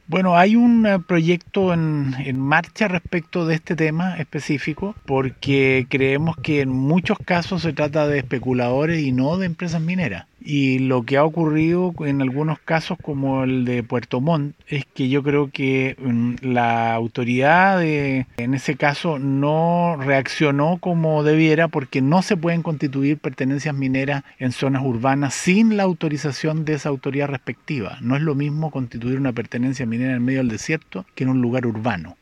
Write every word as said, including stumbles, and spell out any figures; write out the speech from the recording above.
Bueno, hay un eh, proyecto en, en marcha respecto de este tema específico, porque creemos que en muchos casos se trata de especuladores y no de empresas mineras. Y lo que ha ocurrido en algunos casos, como el de Puerto Montt, es que yo creo que mm, la autoridad de, en ese caso no reaccionó como debiera, porque no se pueden constituir pertenencias mineras en zonas urbanas sin la autorización de esa autoridad respectiva. No es lo mismo constituir una pertenencia minera en medio del desierto que en un lugar urbano.